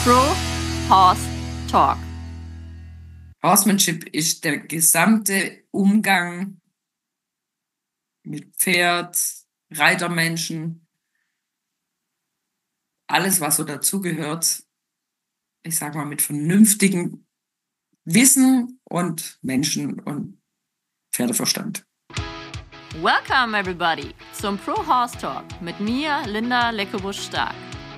Pro Horse Talk. Horsemanship ist der gesamte Umgang mit Pferd, Reitermenschen, alles, was so dazugehört, ich sag mal, mit vernünftigem Wissen und Menschen- und Pferdeverstand. Welcome everybody zum Pro Horse Talk mit mir, Linda Leckebusch-Stark.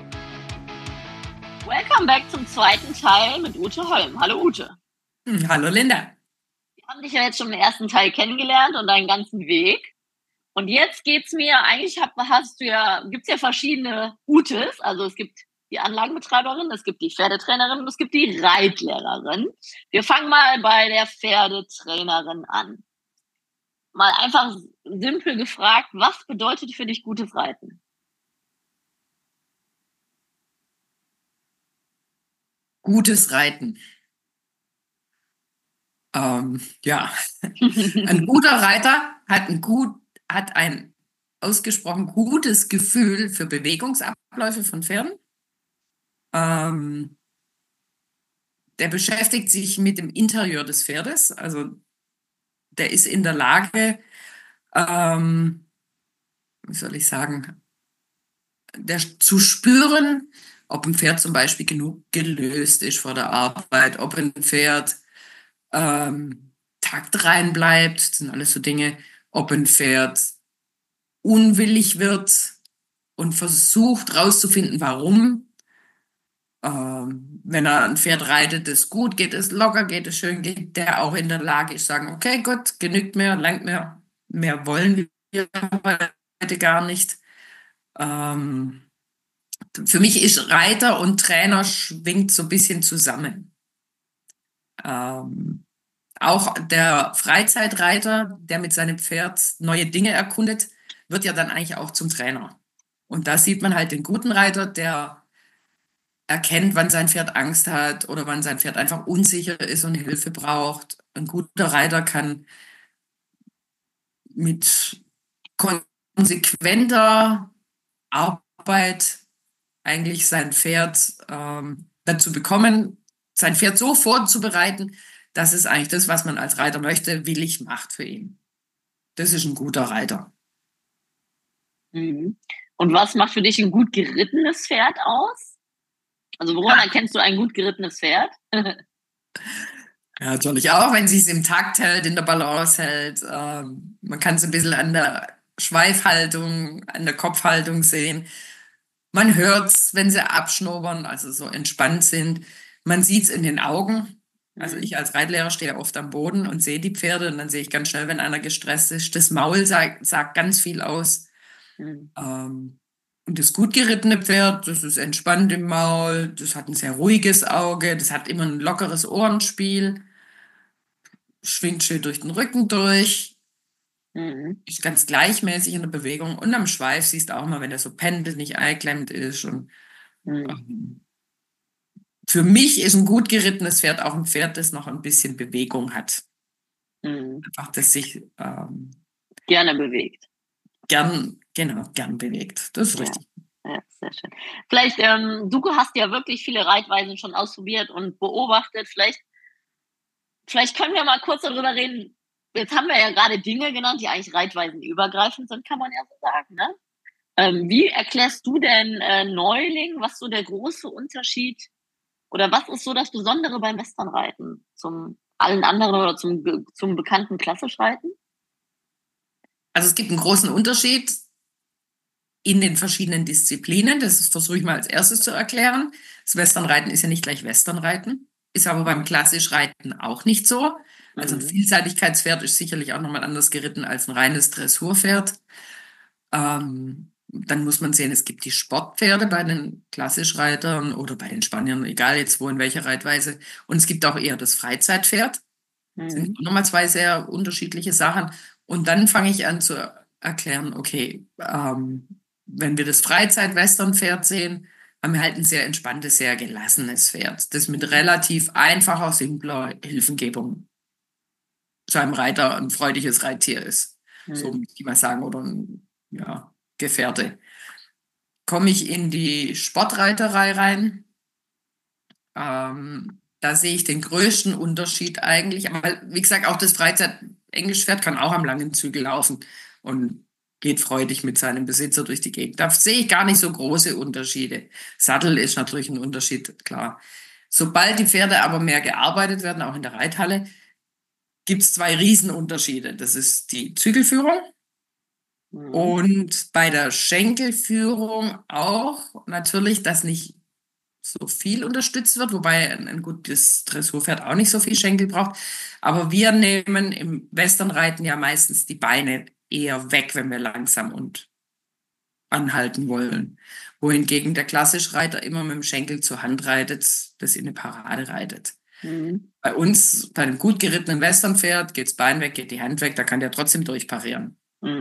Welcome back zum zweiten Teil mit Ute Holm. Hallo Ute. Hallo Linda. Wir haben dich ja jetzt schon im ersten Teil kennengelernt und deinen ganzen Weg. Und jetzt geht's mir, eigentlich gibt's ja verschiedene Utes. Also es gibt die Anlagenbetreiberin, es gibt die Pferdetrainerin und es gibt die Reitlehrerin. Wir fangen mal bei der Pferdetrainerin an. Mal einfach simpel gefragt, was bedeutet für dich gutes Reiten? Gutes Reiten. Ja, ein guter Reiter hat ein ausgesprochen gutes Gefühl für Bewegungsabläufe von Pferden. Der beschäftigt sich mit dem Interieur des Pferdes, also der ist in der Lage, wie soll ich sagen, zu spüren, ob ein Pferd zum Beispiel genug gelöst ist vor der Arbeit, ob ein Pferd Takt rein bleibt, das sind alles so Dinge, ob ein Pferd unwillig wird und versucht rauszufinden, warum. Wenn er ein Pferd reitet, ist gut, geht es locker, geht es schön, geht der auch in der Lage ist, sagen, okay, gut, genügt mir, langt mir, mehr wollen wir heute gar nicht. Für mich ist Reiter und Trainer schwingt so ein bisschen zusammen. Auch der Freizeitreiter, der mit seinem Pferd neue Dinge erkundet, wird ja dann eigentlich auch zum Trainer. Und da sieht man halt den guten Reiter, der erkennt, wann sein Pferd Angst hat oder wann sein Pferd einfach unsicher ist und Hilfe braucht. Ein guter Reiter kann mit konsequenter Arbeit eigentlich sein Pferd dazu bekommen, sein Pferd so vorzubereiten, dass es eigentlich das, was man als Reiter möchte, willig macht für ihn. Das ist ein guter Reiter. Mhm. Und was macht für dich ein gut gerittenes Pferd aus? Also woran erkennst du ein gut gerittenes Pferd? Ja, natürlich auch, wenn sie es im Takt hält, in der Balance hält. Man kann es ein bisschen an der Schweifhaltung, an der Kopfhaltung sehen. Man hört es, wenn sie abschnobern, also so entspannt sind. Man sieht es in den Augen. Also ich als Reitlehrer stehe oft am Boden und sehe die Pferde und dann sehe ich ganz schnell, wenn einer gestresst ist. Das Maul sagt ganz viel aus. Und das gut gerittene Pferd, das ist entspannt im Maul, das hat ein sehr ruhiges Auge, das hat immer ein lockeres Ohrenspiel, schwingt schön durch den Rücken durch, ist ganz gleichmäßig in der Bewegung und am Schweif siehst du auch mal, wenn er so pendelt, nicht eingeklemmt ist. Und für mich ist ein gut gerittenes Pferd auch ein Pferd, das noch ein bisschen Bewegung hat. Einfach, das sich gerne bewegt. Gern bewegt. Das ist richtig. Ja, sehr schön. Vielleicht, du hast ja wirklich viele Reitweisen schon ausprobiert und beobachtet. Vielleicht können wir mal kurz darüber reden. Jetzt haben wir ja gerade Dinge genannt, die eigentlich reitweisenübergreifend sind, kann man ja so sagen, ne? Wie erklärst du denn Neulingen, was so der große Unterschied oder was ist so das Besondere beim Westernreiten zum allen anderen oder zum bekannten Klassischreiten? Also es gibt einen großen Unterschied in den verschiedenen Disziplinen. Das versuche ich mal als erstes zu erklären. Das Westernreiten ist ja nicht gleich Westernreiten, ist aber beim Klassischreiten auch nicht so. Also ein Vielseitigkeitspferd ist sicherlich auch nochmal anders geritten als ein reines Dressurpferd. Dann muss man sehen, es gibt die Sportpferde bei den Klassischreitern oder bei den Spaniern, egal jetzt wo, in welcher Reitweise. Und es gibt auch eher das Freizeitpferd. Das sind nochmal zwei sehr unterschiedliche Sachen. Und dann fange ich an zu erklären, okay, wenn wir das Freizeit-Western-Pferd sehen, haben wir halt ein sehr entspanntes, sehr gelassenes Pferd, das mit relativ einfacher, simpler Hilfengebung zu einem Reiter ein freudiges Reittier ist. So muss ich mal sagen, oder ein Gefährte. Komme ich in die Sportreiterei rein, Da sehe ich den größten Unterschied eigentlich. Aber wie gesagt, auch das Freizeit-Englischpferd kann auch am langen Zügel laufen und geht freudig mit seinem Besitzer durch die Gegend. Da sehe ich gar nicht so große Unterschiede. Sattel ist natürlich ein Unterschied, klar. Sobald die Pferde aber mehr gearbeitet werden, auch in der Reithalle, gibt es zwei Riesenunterschiede. Das ist die Zügelführung und bei der Schenkelführung auch natürlich, dass nicht so viel unterstützt wird, wobei ein gutes Dressurpferd auch nicht so viel Schenkel braucht. Aber wir nehmen im Westernreiten ja meistens die Beine eher weg, wenn wir langsam und anhalten wollen. Wohingegen der Klassischreiter immer mit dem Schenkel zur Hand reitet, das in eine Parade reitet. Bei uns, bei einem gut gerittenen Westernpferd, geht's Bein weg, geht die Hand weg, da kann der trotzdem durchparieren.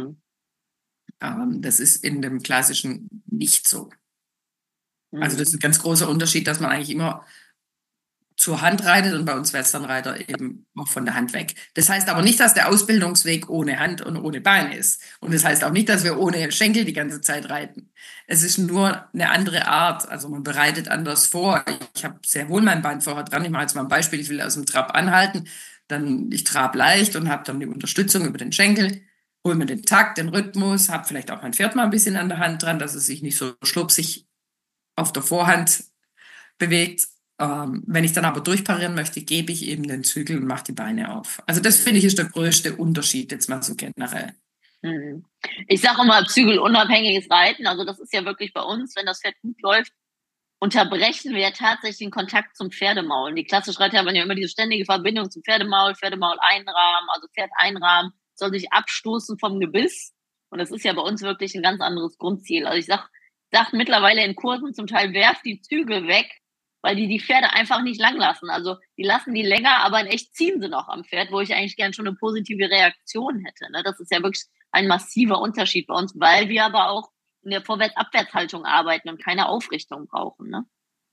Das ist in dem Klassischen nicht so. Also das ist ein ganz großer Unterschied, dass man eigentlich immer zur Hand reitet und bei uns Westernreiter eben auch von der Hand weg. Das heißt aber nicht, dass der Ausbildungsweg ohne Hand und ohne Bein ist. Und das heißt auch nicht, dass wir ohne Schenkel die ganze Zeit reiten. Es ist nur eine andere Art. Also man bereitet anders vor. Ich habe sehr wohl mein Bein vorher dran. Ich mache jetzt mal ein Beispiel. Ich will aus dem Trab anhalten. Ich trab leicht und habe dann die Unterstützung über den Schenkel. Hole mir den Takt, den Rhythmus, habe vielleicht auch mein Pferd mal ein bisschen an der Hand dran, dass es sich nicht so schlupsig auf der Vorhand bewegt. Wenn ich dann aber durchparieren möchte, gebe ich eben den Zügel und mache die Beine auf. Also das finde ich ist der größte Unterschied jetzt mal so generell. Ich sage immer zügelunabhängiges Reiten. Also das ist ja wirklich bei uns, wenn das Pferd gut läuft, unterbrechen wir ja tatsächlich den Kontakt zum Pferdemaul. Die Klassischreiter haben ja immer diese ständige Verbindung zum Pferdemaul, Pferdemaul einrahmen, also Pferd einrahmen, soll sich abstoßen vom Gebiss. Und das ist ja bei uns wirklich ein ganz anderes Grundziel. Also ich sag mittlerweile in Kursen zum Teil, werft die Zügel weg, weil die Pferde einfach nicht lang lassen. Also die lassen die länger, aber in echt ziehen sie noch am Pferd, wo ich eigentlich gern schon eine positive Reaktion hätte. Ne? Das ist ja wirklich ein massiver Unterschied bei uns, weil wir aber auch in der Vorwärts-Abwärtshaltung arbeiten und keine Aufrichtung brauchen. Ne?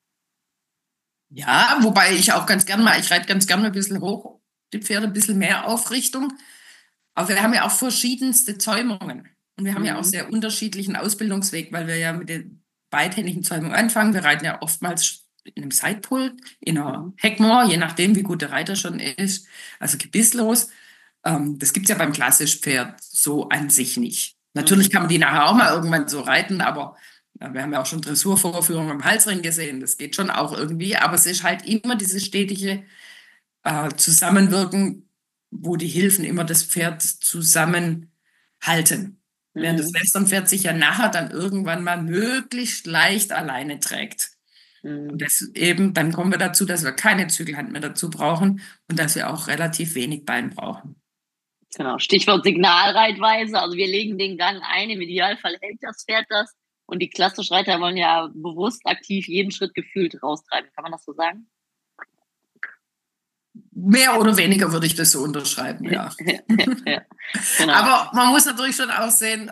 Ja, wobei ich auch ich reite ganz gerne ein bisschen hoch, die Pferde ein bisschen mehr Aufrichtung. Aber wir haben ja auch verschiedenste Zäumungen. Und wir haben ja auch sehr unterschiedlichen Ausbildungsweg, weil wir ja mit den beidhändigen Zäumungen anfangen. Wir reiten ja oftmals in einem Sidepull, in einer Heckmoor, je nachdem, wie gut der Reiter schon ist, also gebisslos. Das gibt es ja beim Klassischpferd so an sich nicht. Natürlich kann man die nachher auch mal irgendwann so reiten, aber wir haben ja auch schon Dressurvorführungen am Halsring gesehen, das geht schon auch irgendwie, aber es ist halt immer dieses stetige Zusammenwirken, wo die Hilfen immer das Pferd zusammenhalten. Während das Westernpferd sich ja nachher dann irgendwann mal möglichst leicht alleine trägt. Und dann kommen wir dazu, dass wir keine Zügelhand mehr dazu brauchen und dass wir auch relativ wenig Bein brauchen. Genau, Stichwort Signalreitweise. Also wir legen den Gang ein, im Idealfall hält das Pferd das. Und die Klassischreiter wollen ja bewusst aktiv jeden Schritt gefühlt raustreiben. Kann man das so sagen? Mehr oder weniger würde ich das so unterschreiben, ja. Ja, genau. Aber man muss natürlich schon auch sehen,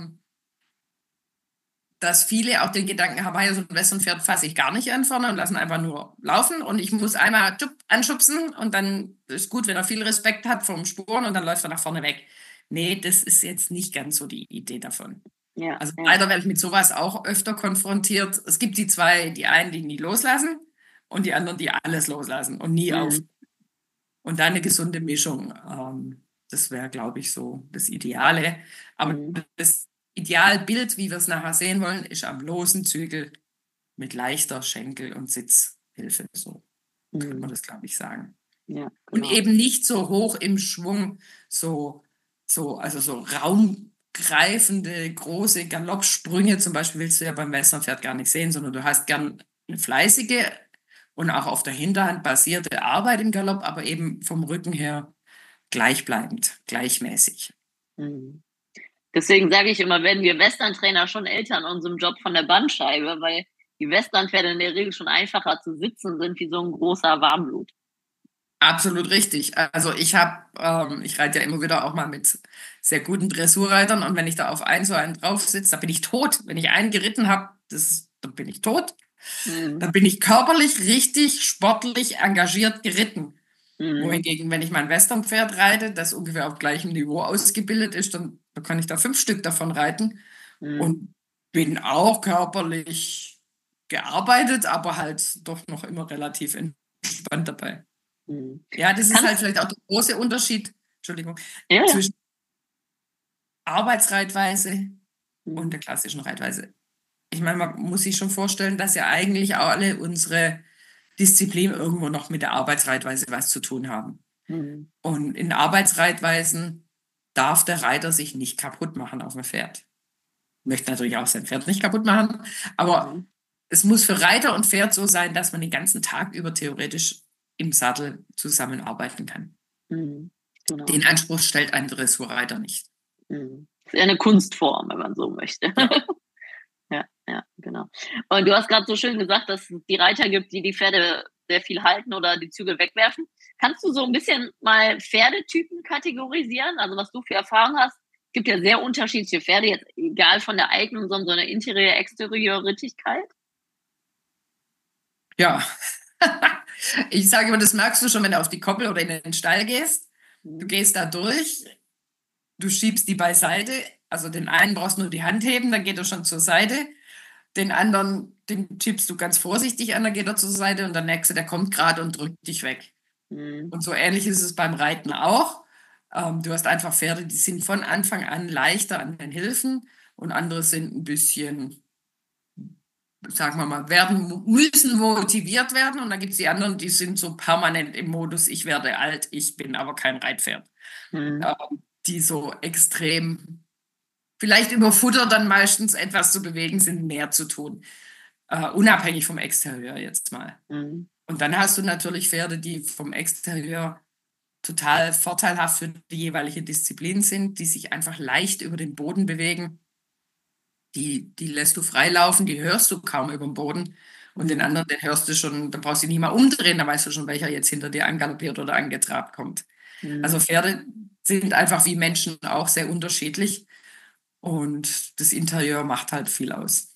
dass viele auch den Gedanken haben, ja, so ein Westernpferd fasse ich gar nicht an vorne und lassen einfach nur laufen und ich muss einmal anschubsen und dann ist gut, wenn er viel Respekt hat vom Spuren und dann läuft er nach vorne weg. Nee, das ist jetzt nicht ganz so die Idee davon. Ja, also leider werde ich mit sowas auch öfter konfrontiert. Es gibt die einen, die nie loslassen und die anderen, die alles loslassen und nie auf. Und da eine gesunde Mischung. Das wäre, glaube ich, so das Ideale. Aber das Idealbild, wie wir es nachher sehen wollen, ist am losen Zügel mit leichter Schenkel- und Sitzhilfe. So kann man das, glaube ich, sagen. Ja, genau. Und eben nicht so hoch im Schwung, so raumgreifende, große Galoppsprünge. Zum Beispiel willst du ja beim Westernpferd gar nicht sehen, sondern du hast gern eine fleißige und auch auf der Hinterhand basierte Arbeit im Galopp, aber eben vom Rücken her gleichbleibend, gleichmäßig. Deswegen sage ich immer, werden wir Westerntrainer schon älter in unserem Job von der Bandscheibe, weil die Westernpferde in der Regel schon einfacher zu sitzen sind wie so ein großer Warmblut. Absolut richtig. Also ich reite ja immer wieder auch mal mit sehr guten Dressurreitern und wenn ich da auf so einen drauf sitze, da bin ich tot. Wenn ich einen geritten habe, dann bin ich tot. Dann bin ich körperlich richtig sportlich engagiert geritten. Wohingegen, wenn ich mein Westernpferd reite, das ungefähr auf gleichem Niveau ausgebildet ist, dann kann ich da 5 Stück davon reiten und bin auch körperlich gearbeitet, aber halt doch noch immer relativ entspannt dabei. Mhm. Ja, das ist halt vielleicht auch der große Unterschied, Entschuldigung, Ja. zwischen Arbeitsreitweise und Mhm. der klassischen Reitweise. Ich meine, man muss sich schon vorstellen, dass ja eigentlich alle unsere Disziplinen irgendwo noch mit der Arbeitsreitweise was zu tun haben. Mhm. Und in Arbeitsreitweisen darf der Reiter sich nicht kaputt machen auf dem Pferd. Möchte natürlich auch sein Pferd nicht kaputt machen, aber es muss für Reiter und Pferd so sein, dass man den ganzen Tag über theoretisch im Sattel zusammenarbeiten kann. Mhm. Genau. Den Anspruch stellt ein Dressurreiter nicht. Mhm. Das ist eher eine Kunstform, wenn man so möchte. Ja. Ja, genau. Und du hast gerade so schön gesagt, dass es die Reiter gibt, die Pferde sehr viel halten oder die Zügel wegwerfen. Kannst du so ein bisschen mal Pferdetypen kategorisieren? Also was du für Erfahrung hast? Es gibt ja sehr unterschiedliche Pferde, jetzt egal von der Eignung, sondern so eine Interieur-Exterieur-Rittigkeit. Ja, ich sage immer, das merkst du schon, wenn du auf die Koppel oder in den Stall gehst. Du gehst da durch, du schiebst die beiseite. Also den einen brauchst du nur die Hand heben, dann geht er schon zur Seite. Den anderen, den schiebst du ganz vorsichtig an, dann geht er zur Seite. Und der nächste, der kommt gerade und drückt dich weg. Und so ähnlich ist es beim Reiten auch. Du hast einfach Pferde, die sind von Anfang an leichter an den Hilfen und andere sind ein bisschen, sagen wir mal, müssen motiviert werden. Und dann gibt es die anderen, die sind so permanent im Modus, ich werde alt, ich bin aber kein Reitpferd. Die so extrem, vielleicht über Futter dann meistens etwas zu bewegen sind, mehr zu tun. Unabhängig vom Exterieur jetzt mal. Und dann hast du natürlich Pferde, die vom Exterieur total vorteilhaft für die jeweilige Disziplin sind, die sich einfach leicht über den Boden bewegen. Die lässt du freilaufen, die hörst du kaum über den Boden. Und den anderen, den hörst du schon, da brauchst du dich nicht mal umdrehen, da weißt du schon, welcher jetzt hinter dir angaloppiert oder angetrabt kommt. Also Pferde sind einfach wie Menschen auch sehr unterschiedlich. Und das Interieur macht halt viel aus.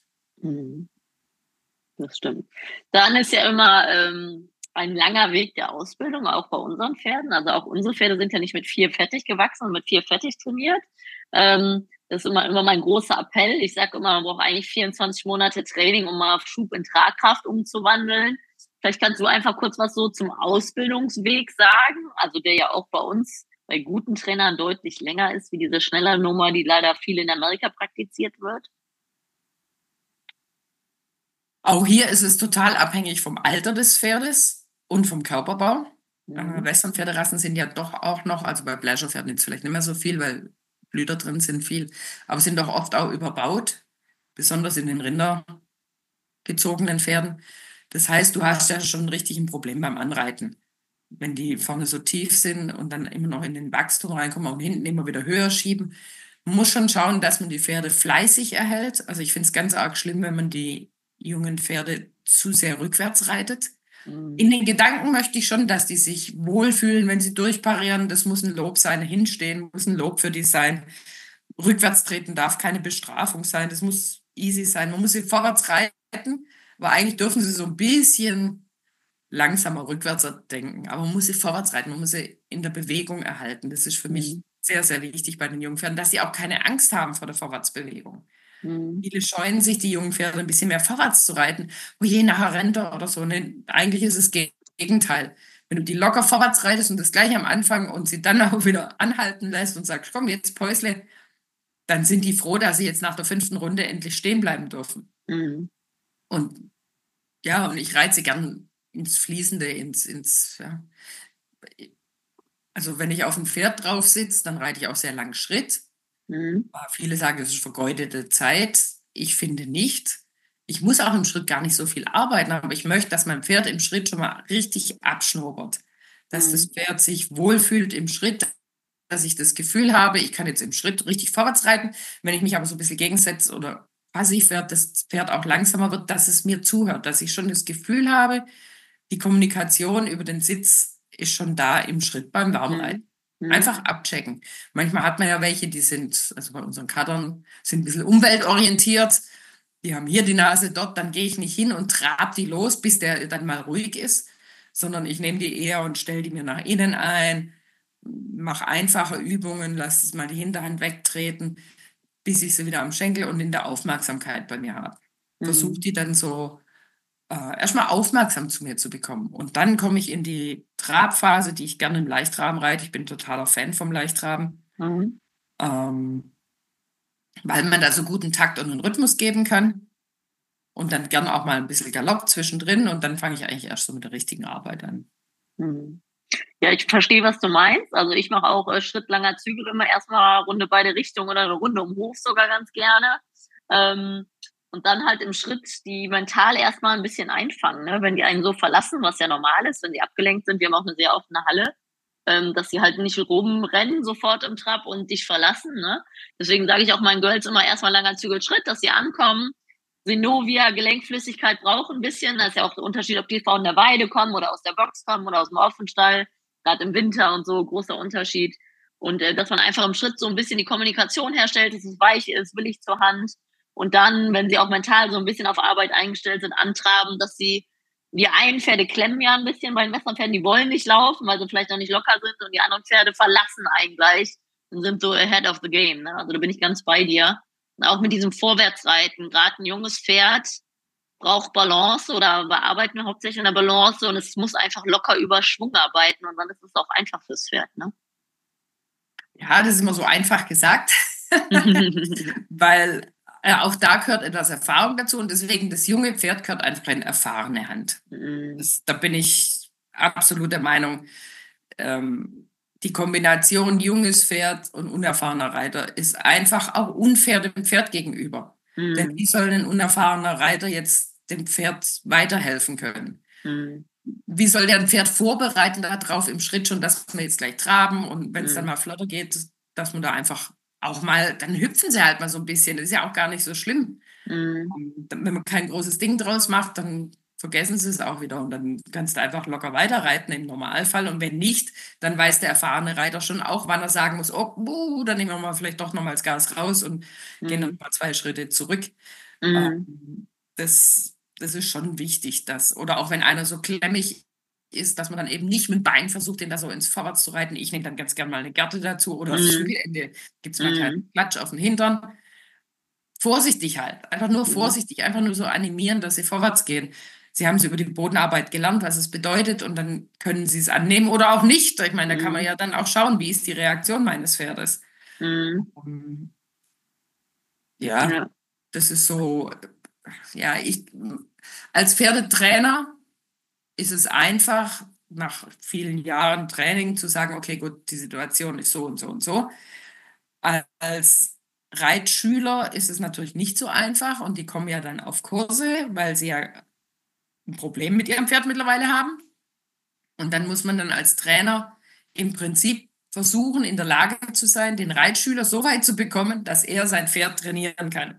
Das stimmt. Dann ist ja immer ein langer Weg der Ausbildung, auch bei unseren Pferden. Also auch unsere Pferde sind ja nicht mit 4 fertig gewachsen und mit 4 fertig trainiert. Das ist immer mein großer Appell. Ich sage immer, man braucht eigentlich 24 Monate Training, um mal Schub in Tragkraft umzuwandeln. Vielleicht kannst du einfach kurz was so zum Ausbildungsweg sagen, also der ja auch bei uns bei guten Trainern deutlich länger ist, wie diese schneller Nummer, die leider viel in Amerika praktiziert wird. Auch hier ist es total abhängig vom Alter des Pferdes und vom Körperbau. Western-Pferderassen sind ja doch auch noch, also bei Pleasure-Pferden jetzt vielleicht nicht mehr so viel, weil Blüter drin sind viel, aber sind doch oft auch überbaut, besonders in den rindergezogenen Pferden. Das heißt, du hast ja schon richtig ein Problem beim Anreiten. Wenn die vorne so tief sind und dann immer noch in den Wachstum reinkommen und hinten immer wieder höher schieben. Man muss schon schauen, dass man die Pferde fleißig erhält. Also ich finde es ganz arg schlimm, wenn man die jungen Pferde zu sehr rückwärts reitet. In den Gedanken möchte ich schon, dass die sich wohlfühlen, wenn sie durchparieren. Das muss ein Lob sein, hinstehen muss ein Lob für die sein. Rückwärts treten darf keine Bestrafung sein. Das muss easy sein. Man muss sie vorwärts reiten, aber eigentlich dürfen sie so ein bisschen langsamer rückwärts denken. Aber man muss sie vorwärts reiten, man muss sie in der Bewegung erhalten. Das ist für mich sehr, sehr wichtig bei den jungen Pferden, dass sie auch keine Angst haben vor der Vorwärtsbewegung. Viele scheuen sich, die jungen Pferde ein bisschen mehr vorwärts zu reiten. Oh je, nachher rennt er oder so. Nee, eigentlich ist es das Gegenteil. Wenn du die locker vorwärts reitest und das gleich am Anfang und sie dann auch wieder anhalten lässt und sagst, komm, jetzt Päusle, dann sind die froh, dass sie jetzt nach der 5. Runde endlich stehen bleiben dürfen. Und ja, und ich reite sie gern ins Fließende, ja. Also wenn ich auf dem Pferd drauf sitze, dann reite ich auch sehr lang Schritt. Viele sagen, das ist vergeudete Zeit. Ich finde nicht. Ich muss auch im Schritt gar nicht so viel arbeiten, aber ich möchte, dass mein Pferd im Schritt schon mal richtig abschnuppert. Dass das Pferd sich wohlfühlt im Schritt, dass ich das Gefühl habe, ich kann jetzt im Schritt richtig vorwärts reiten. Wenn ich mich aber so ein bisschen gegensetze oder passiv werde, das Pferd auch langsamer wird, dass es mir zuhört, dass ich schon das Gefühl habe, die Kommunikation über den Sitz ist schon da im Schritt beim Warmreiten. Einfach abchecken. Manchmal hat man ja welche, die sind, also bei unseren Kattern, sind ein bisschen umweltorientiert. Die haben hier die Nase, dort, dann gehe ich nicht hin und trab die los, bis der dann mal ruhig ist, sondern ich nehme die eher und stelle die mir nach innen ein, mache einfache Übungen, lasse es mal die Hinterhand wegtreten, bis ich sie wieder am Schenkel und in der Aufmerksamkeit bei mir habe. Versuche die dann so erstmal aufmerksam zu mir zu bekommen. Und dann komme ich in die Trabphase, die ich gerne im Leichtraben reite. Ich bin totaler Fan vom Leichtraben, Mhm. weil man da so guten Takt und einen Rhythmus geben kann. Und dann gern auch mal ein bisschen Galopp zwischendrin. Und dann fange ich eigentlich erst so mit der richtigen Arbeit an. Mhm. Ja, ich verstehe, was du meinst. Also ich mache auch schrittlanger Zügel immer erstmal eine Runde beide Richtungen oder eine Runde um den Hof sogar ganz gerne. Und dann halt im Schritt die mental erstmal ein bisschen einfangen, ne? Wenn die einen so verlassen, was ja normal ist, wenn die abgelenkt sind. Wir haben auch eine sehr offene Halle, dass sie halt nicht rumrennen sofort im Trab und dich verlassen, ne? Deswegen sage ich auch meinen Girls immer erstmal langer Zügelschritt, dass sie ankommen. Synovia, Gelenkflüssigkeit braucht ein bisschen. Da ist ja auch der Unterschied, ob die von der Weide kommen oder aus der Box kommen oder aus dem Offenstall. Gerade im Winter und so, großer Unterschied. Und dass man einfach im Schritt so ein bisschen die Kommunikation herstellt, dass es weich ist, willig zur Hand. Und dann, wenn sie auch mental so ein bisschen auf Arbeit eingestellt sind, antraben, dass die einen Pferde klemmen ja ein bisschen bei den Westernpferden, die wollen nicht laufen, weil sie vielleicht noch nicht locker sind, und die anderen Pferde verlassen einen gleich und sind so ahead of the game, ne? Also da bin ich ganz bei dir. Und auch mit diesem Vorwärtsreiten, gerade ein junges Pferd braucht Balance, oder bearbeiten wir hauptsächlich in der Balance, und es muss einfach locker über Schwung arbeiten, und dann ist es auch einfach fürs Pferd, ne? Ja, das ist immer so einfach gesagt, weil auch da gehört etwas Erfahrung dazu und deswegen das junge Pferd gehört einfach in erfahrene Hand. Da bin ich absolut der Meinung, die Kombination junges Pferd und unerfahrener Reiter ist einfach auch unfair dem Pferd gegenüber. Denn wie soll ein unerfahrener Reiter jetzt dem Pferd weiterhelfen können? Wie soll der ein Pferd vorbereiten darauf im Schritt schon, dass wir jetzt gleich traben, und wenn es dann mal flotter geht, dass man da einfach auch mal, dann hüpfen sie halt mal so ein bisschen. Das ist ja auch gar nicht so schlimm. Wenn man kein großes Ding draus macht, dann vergessen sie es auch wieder und dann kannst du einfach locker weiterreiten im Normalfall. Und wenn nicht, dann weiß der erfahrene Reiter schon auch, wann er sagen muss, oh, dann nehmen wir mal vielleicht doch nochmal das Gas raus und gehen dann mal 2 Schritte zurück. Das ist schon wichtig, oder auch wenn einer so klemmig ist, dass man dann eben nicht mit dem Bein versucht, den da so ins Vorwärts zu reiten. Ich nehme dann ganz gerne mal eine Gerte dazu oder aufs Zügelende gibt es mal einen kleinen Klatsch auf den Hintern. Vorsichtig halt, einfach nur vorsichtig, einfach nur so animieren, dass sie vorwärts gehen. Sie haben es über die Bodenarbeit gelernt, was es bedeutet, und dann können sie es annehmen oder auch nicht. Ich meine, da kann man ja dann auch schauen, wie ist die Reaktion meines Pferdes. Ja, das ist so, ja, als Pferdetrainer ist es einfach, nach vielen Jahren Training zu sagen, okay, gut, die Situation ist so und so und so. Als Reitschüler ist es natürlich nicht so einfach, und die kommen ja dann auf Kurse, weil sie ja ein Problem mit ihrem Pferd mittlerweile haben. Und dann muss man dann als Trainer im Prinzip versuchen, in der Lage zu sein, den Reitschüler so weit zu bekommen, dass er sein Pferd trainieren kann.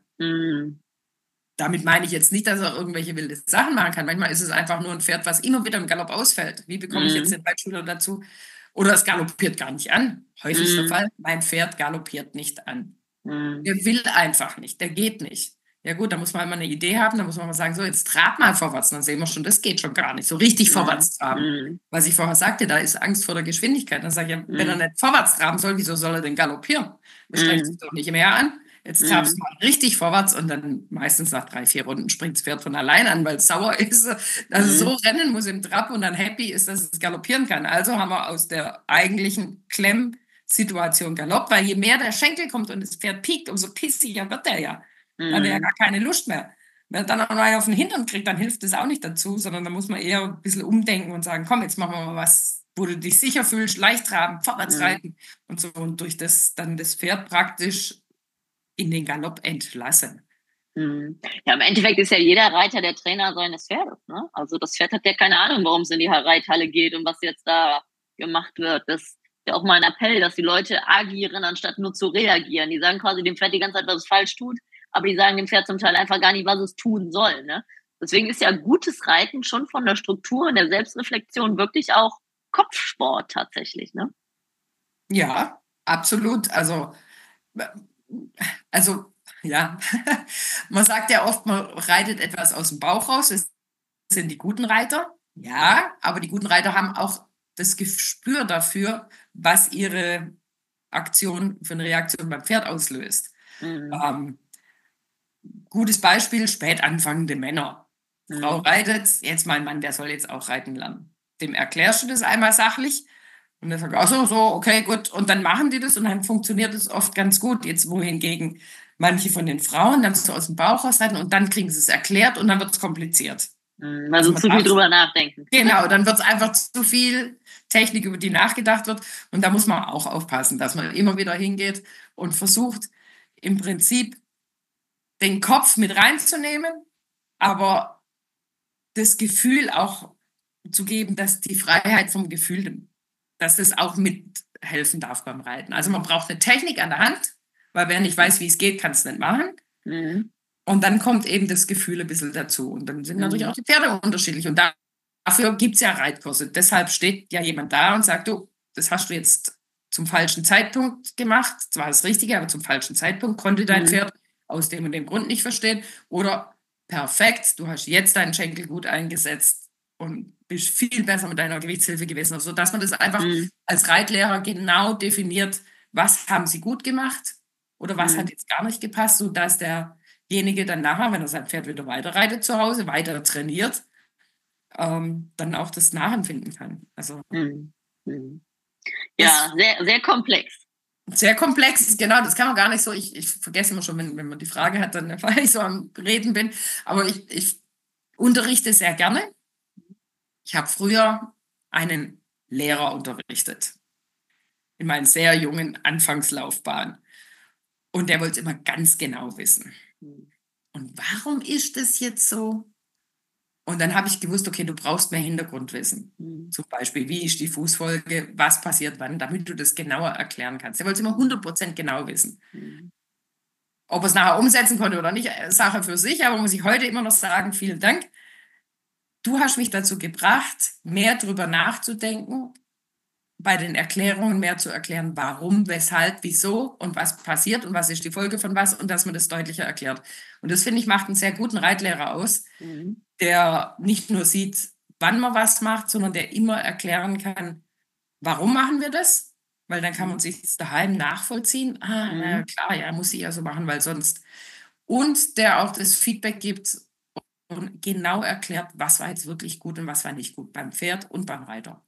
Damit meine ich jetzt nicht, dass er irgendwelche wilde Sachen machen kann. Manchmal ist es einfach nur ein Pferd, was immer wieder im Galopp ausfällt. Wie bekomme ich jetzt den Reitschüler dazu? Oder es galoppiert gar nicht an. Häufig der Fall, mein Pferd galoppiert nicht an. Der will einfach nicht, der geht nicht. Ja gut, da muss man mal eine Idee haben, da muss man mal sagen, so, jetzt trab mal vorwärts. Dann sehen wir schon, das geht schon gar nicht. So richtig vorwärts traben. Was ich vorher sagte, da ist Angst vor der Geschwindigkeit. Dann sage ich, wenn er nicht vorwärts traben soll, wieso soll er denn galoppieren? Das strengt sich doch nicht mehr an. Jetzt trabst du mal richtig vorwärts, und dann meistens nach 3, 4 Runden springt das Pferd von allein an, weil es sauer ist, dass es so rennen muss im Trab und dann happy ist, dass es galoppieren kann. Also haben wir aus der eigentlichen Klemmsituation Galopp, weil je mehr der Schenkel kommt und das Pferd piekt, umso pissiger wird der ja. Dann hat er ja gar keine Lust mehr. Wenn er dann auch noch einen auf den Hintern kriegt, dann hilft das auch nicht dazu, sondern da muss man eher ein bisschen umdenken und sagen, komm, jetzt machen wir mal was, wo du dich sicher fühlst, leicht traben, vorwärts reiten und so, und durch das dann das Pferd praktisch in den Galopp entlassen. Ja, im Endeffekt ist ja jeder Reiter der Trainer seines Pferdes, ne? Also das Pferd hat ja keine Ahnung, warum es in die Reithalle geht und was jetzt da gemacht wird. Das ist ja auch mal ein Appell, dass die Leute agieren, anstatt nur zu reagieren. Die sagen quasi dem Pferd die ganze Zeit, was es falsch tut, aber die sagen dem Pferd zum Teil einfach gar nicht, was es tun soll, ne? Deswegen ist ja gutes Reiten schon von der Struktur und der Selbstreflexion wirklich auch Kopfsport tatsächlich, ne? Ja, absolut. Also ja, man sagt ja oft, man reitet etwas aus dem Bauch raus. Das sind die guten Reiter. Ja, aber die guten Reiter haben auch das Gespür dafür, was ihre Aktion für eine Reaktion beim Pferd auslöst. Gutes Beispiel, spät anfangende Männer. Frau reitet, jetzt mein Mann, der soll jetzt auch reiten lernen. Dem erklärst du das einmal sachlich und der sagt, ach so, okay, gut. Und dann machen die das und dann funktioniert es oft ganz gut. Jetzt wohingegen manche von den Frauen dann so aus dem Bauch rausreiten und dann kriegen sie es erklärt und dann wird es kompliziert. Also zu viel drüber nachdenken. Genau, dann wird es einfach zu viel Technik, über die nachgedacht wird. Und da muss man auch aufpassen, dass man immer wieder hingeht und versucht, im Prinzip den Kopf mit reinzunehmen, aber das Gefühl auch zu geben, dass die Freiheit vom Gefühl, dass das auch mithelfen darf beim Reiten. Also man braucht eine Technik an der Hand, weil wer nicht weiß, wie es geht, kann es nicht machen. Und dann kommt eben das Gefühl ein bisschen dazu. Und dann sind natürlich auch die Pferde unterschiedlich. Und dafür gibt es ja Reitkurse. Deshalb steht ja jemand da und sagt, du, das hast du jetzt zum falschen Zeitpunkt gemacht. Zwar das Richtige, aber zum falschen Zeitpunkt konnte dein Pferd aus dem und dem Grund nicht verstehen. Oder perfekt, du hast jetzt deinen Schenkel gut eingesetzt und bist viel besser mit deiner Gewichtshilfe gewesen, sodass man das einfach als Reitlehrer genau definiert, was haben sie gut gemacht oder was hat jetzt gar nicht gepasst, sodass derjenige dann nachher, wenn er sein Pferd wieder weiter reitet zu Hause, weiter trainiert, dann auch das nachempfinden kann. Also, ja, sehr, sehr komplex. Sehr komplex, genau, das kann man gar nicht so, ich vergesse immer schon, wenn man die Frage hat, dann weil ich so am Reden bin, aber ich unterrichte sehr gerne. Ich habe früher einen Lehrer unterrichtet, in meiner sehr jungen Anfangslaufbahn und der wollte es immer ganz genau wissen. Und warum ist das jetzt so? Und dann habe ich gewusst, okay, du brauchst mehr Hintergrundwissen. Zum Beispiel, wie ist die Fußfolge, was passiert wann, damit du das genauer erklären kannst. Er wollte immer 100% genau wissen. Ob er es nachher umsetzen konnte oder nicht, Sache für sich, aber muss ich heute immer noch sagen, vielen Dank. Du hast mich dazu gebracht, mehr drüber nachzudenken, bei den Erklärungen mehr zu erklären, warum, weshalb, wieso und was passiert und was ist die Folge von was und dass man das deutlicher erklärt. Und das, finde ich, macht einen sehr guten Reitlehrer aus, der nicht nur sieht, wann man was macht, sondern der immer erklären kann, warum machen wir das? Weil dann kann man sich daheim nachvollziehen. Na klar, ja, muss ich ja so machen, weil sonst. Und der auch das Feedback gibt und genau erklärt, was war jetzt wirklich gut und was war nicht gut beim Pferd und beim Reiter.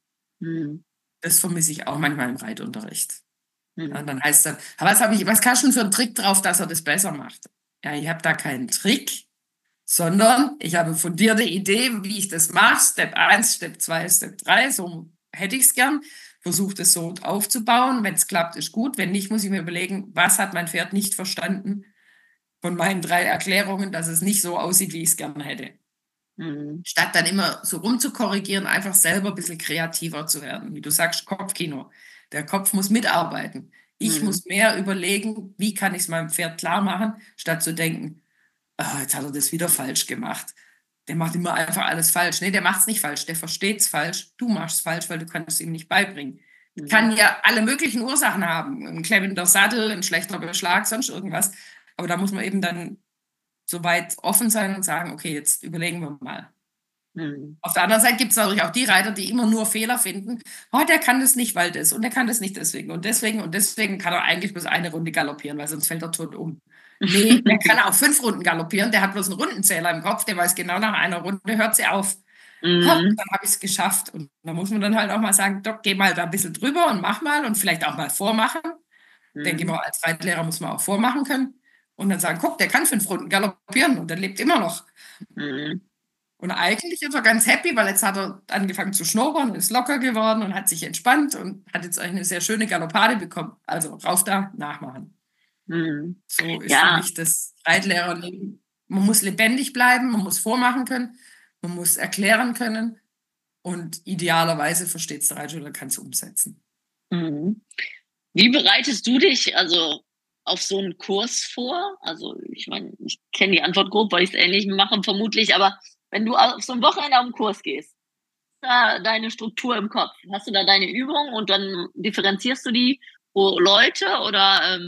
Das vermisse ich auch manchmal im Reitunterricht. Ja, dann heißt es dann, was kannst du denn für einen Trick drauf, dass er das besser macht? Ja, ich habe da keinen Trick, sondern ich habe von dir eine Idee, wie ich das mache. Step 1, Step 2, Step 3, so hätte ich es gern. Versuche das so aufzubauen. Wenn es klappt, ist gut. Wenn nicht, muss ich mir überlegen, was hat mein Pferd nicht verstanden von meinen 3 Erklärungen, dass es nicht so aussieht, wie ich es gerne hätte. Statt dann immer so rumzukorrigieren, einfach selber ein bisschen kreativer zu werden. Wie du sagst, Kopfkino. Der Kopf muss mitarbeiten. Ich muss mehr überlegen, wie kann ich es meinem Pferd klar machen, statt zu denken, jetzt hat er das wieder falsch gemacht. Der macht immer einfach alles falsch. Nee, der macht es nicht falsch, der versteht es falsch. Du machst es falsch, weil du kannst es ihm nicht beibringen. Kann ja alle möglichen Ursachen haben. Ein klemmender Sattel, ein schlechter Beschlag, sonst irgendwas. Aber da muss man eben dann so weit offen sein und sagen, okay, jetzt überlegen wir mal. Auf der anderen Seite gibt es natürlich auch die Reiter, die immer nur Fehler finden. Oh, der kann das nicht, weil das und der kann das nicht deswegen und deswegen kann er eigentlich bloß eine Runde galoppieren, weil sonst fällt er tot um. Nee, der kann auch 5 Runden galoppieren, der hat bloß einen Rundenzähler im Kopf, der weiß genau, nach einer Runde hört sie auf. Dann habe ich es geschafft. Und da muss man dann halt auch mal sagen, Doc, geh mal da ein bisschen drüber und mach mal und vielleicht auch mal vormachen. Denke ich mal, als Reitlehrer muss man auch vormachen können. Und dann sagen, guck, der kann 5 Runden galoppieren und der lebt immer noch. Und eigentlich ist er ganz happy, weil jetzt hat er angefangen zu schnuppern, ist locker geworden und hat sich entspannt und hat jetzt eine sehr schöne Galoppade bekommen. Also rauf da, nachmachen. So ist für mich das Reitlehrerleben. Man muss lebendig bleiben, man muss vormachen können, man muss erklären können und idealerweise versteht es der Reiter oder kann es umsetzen. Wie bereitest du dich also auf so einen Kurs vor? Also ich meine, ich kenne die Antwort grob, weil ich es ähnlich mache vermutlich, aber wenn du auf so ein Wochenende auf den Kurs gehst, da deine Struktur im Kopf, hast du da deine Übung und dann differenzierst du die pro Leute oder?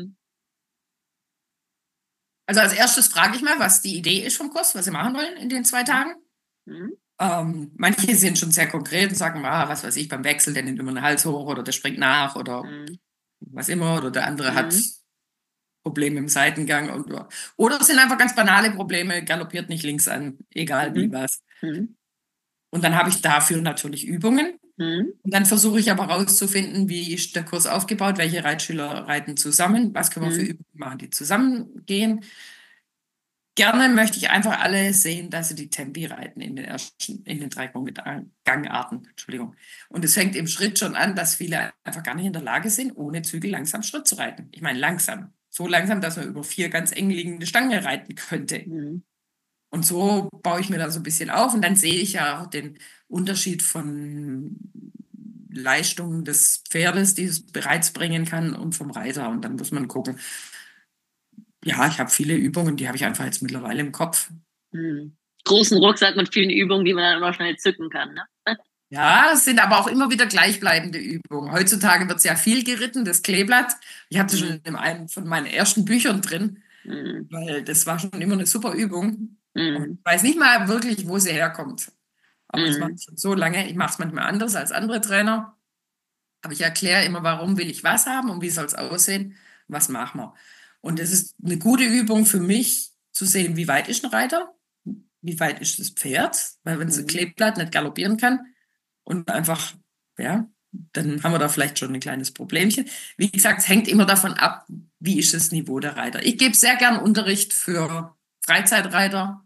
Also als erstes frage ich mal, was die Idee ist vom Kurs, was sie machen wollen in den 2 Tagen. Manche sind schon sehr konkret und sagen, was weiß ich, beim Wechsel, der nimmt immer den Hals hoch oder der springt nach oder was immer. Oder der andere hat Probleme im Seitengang. Oder es sind einfach ganz banale Probleme, galoppiert nicht links an, egal wie was. Mhm. Und dann habe ich dafür natürlich Übungen. Mhm. Und dann versuche ich aber herauszufinden, wie ist der Kurs aufgebaut, welche Reitschüler reiten zusammen, was können wir für Übungen machen, die zusammengehen. Gerne möchte ich einfach alle sehen, dass sie die Tempi reiten in den 3 Gangarten. Entschuldigung. Und es fängt im Schritt schon an, dass viele einfach gar nicht in der Lage sind, ohne Zügel langsam Schritt zu reiten. Ich meine langsam. So langsam, dass man über 4 ganz eng liegende Stangen reiten könnte. Mhm. Und so baue ich mir da so ein bisschen auf. Und dann sehe ich ja auch den Unterschied von Leistungen des Pferdes, die es bereits bringen kann, und vom Reiter. Und dann muss man gucken. Ja, ich habe viele Übungen, die habe ich einfach jetzt mittlerweile im Kopf. Mhm. Großen Rucksack mit vielen Übungen, die man dann immer schnell zücken kann, ne? Ja, es sind aber auch immer wieder gleichbleibende Übungen. Heutzutage wird sehr viel geritten, das Kleeblatt. Ich habe das schon in einem von meinen ersten Büchern drin, weil das war schon immer eine super Übung. Und ich weiß nicht mal wirklich, wo sie herkommt. Aber das mache ich schon so lange. Ich mache es manchmal anders als andere Trainer. Aber ich erkläre immer, warum will ich was haben und wie soll es aussehen, was machen wir. Und es ist eine gute Übung für mich, zu sehen, wie weit ist ein Reiter, wie weit ist das Pferd, weil wenn es ein Kleeblatt nicht galoppieren kann und einfach, ja, dann haben wir da vielleicht schon ein kleines Problemchen. Wie gesagt, es hängt immer davon ab, wie ist das Niveau der Reiter. Ich gebe sehr gern Unterricht für Freizeitreiter,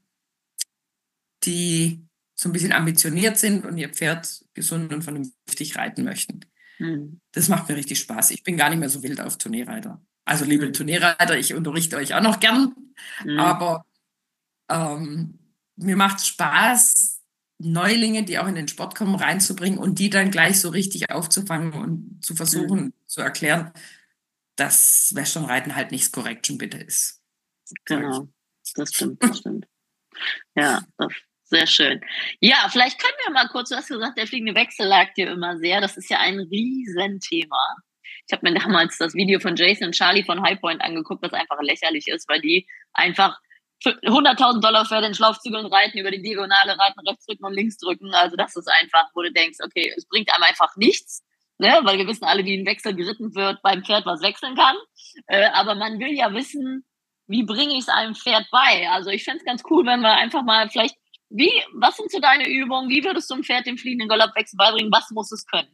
die so ein bisschen ambitioniert sind und ihr Pferd gesund und vernünftig reiten möchten. Das macht mir richtig Spaß. Ich bin gar nicht mehr so wild auf Turnierreiter. Also liebe Turnierreiter, ich unterrichte euch auch noch gern, aber mir macht es Spaß, Neulinge, die auch in den Sport kommen, reinzubringen und die dann gleich so richtig aufzufangen und zu versuchen zu erklären, dass Westernreiten halt nichts Correction bitte ist. Genau, das stimmt. Ja, das sehr schön. Ja, vielleicht können wir mal kurz, du hast gesagt, der fliegende Wechsel lag dir immer sehr. Das ist ja ein Riesenthema. Ich habe mir damals das Video von Jason und Charlie von Highpoint angeguckt, was einfach lächerlich ist, weil die einfach $100.000 für den Schlaufzügeln reiten, über die Diagonale reiten, rechts drücken und links drücken. Also das ist einfach, wo du denkst, okay, es bringt einem einfach nichts, ne? Weil wir wissen alle, wie ein Wechsel geritten wird beim Pferd, was wechseln kann. Aber man will ja wissen, wie bringe ich es einem Pferd bei? Also ich fände es ganz cool, wenn wir einfach mal vielleicht, was sind so deine Übungen? Wie würdest du einem Pferd den fliegenden Galoppwechsel beibringen? Was muss es können?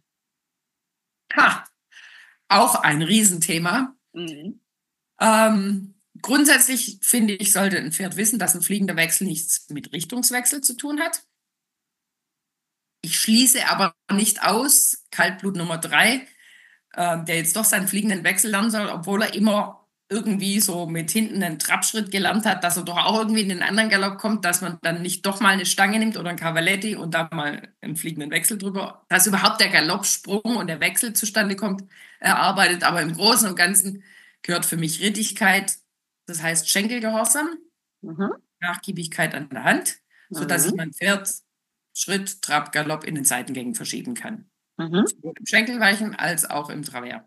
Auch ein Riesenthema. Grundsätzlich finde ich, sollte ein Pferd wissen, dass ein fliegender Wechsel nichts mit Richtungswechsel zu tun hat. Ich schließe aber nicht aus, Kaltblut Nummer 3, der jetzt doch seinen fliegenden Wechsel lernen soll, obwohl er immer irgendwie so mit hinten einen Trabschritt gelernt hat, dass er doch auch irgendwie in den anderen Galopp kommt, dass man dann nicht doch mal eine Stange nimmt oder ein Cavaletti und da mal einen fliegenden Wechsel drüber, dass überhaupt der Galoppsprung und der Wechsel zustande kommt, erarbeitet. Aber im Großen und Ganzen gehört für mich Rittigkeit, das heißt Schenkelgehorsam, Nachgiebigkeit an der Hand, sodass ich mein Pferd Schritt, Trab, Galopp in den Seitengängen verschieben kann. Sowohl im Schenkelweichen als auch im Travers.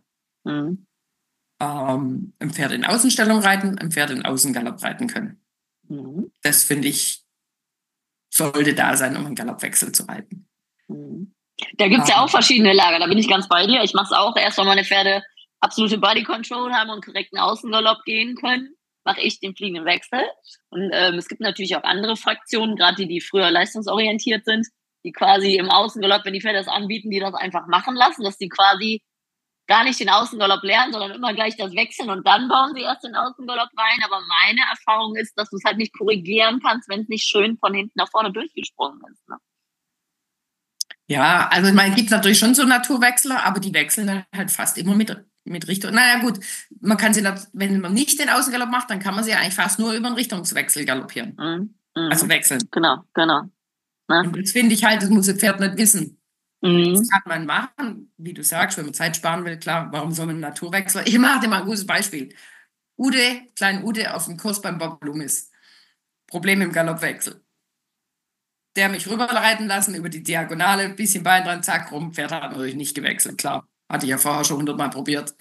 Ein Pferd in Außenstellung reiten, ein Pferd in Außengalopp reiten können. Das finde ich, sollte da sein, um einen Galoppwechsel zu reiten. Da gibt es ja auch verschiedene Lager, da bin ich ganz bei dir. Ich mache es auch erst, wenn meine Pferde absolute Body Control haben und korrekten Außengalopp gehen können, mache ich den fliegenden Wechsel. Und es gibt natürlich auch andere Fraktionen, gerade die früher leistungsorientiert sind, die quasi im Außengalopp, wenn die Pferde das anbieten, die das einfach machen lassen, dass die quasi gar nicht den Außengalopp lernen, sondern immer gleich das wechseln und dann bauen sie erst den Außengalopp rein. Aber meine Erfahrung ist, dass du es halt nicht korrigieren kannst, wenn es nicht schön von hinten nach vorne durchgesprungen ist. Ne? Ja, also ich meine, es gibt natürlich schon so Naturwechsler, aber die wechseln dann halt fast immer mit Richtung. Naja gut, man kann sie, wenn man nicht den Außengalopp macht, dann kann man sie eigentlich fast nur über einen Richtungswechsel galoppieren. Also wechseln. Genau. Ne? Und das finde ich halt, das muss das Pferd nicht wissen. Das kann man machen, wie du sagst, wenn man Zeit sparen will, klar, warum soll man einen Naturwechsel? Ich mache dir mal ein gutes Beispiel. Klein Ude auf dem Kurs beim Bob Loomis. Problem im Galoppwechsel. Der mich rüberreiten lassen über die Diagonale, bisschen Bein dran, zack, rum. Pferd hat natürlich nicht gewechselt, klar. Hatte ich ja vorher schon 100-mal probiert.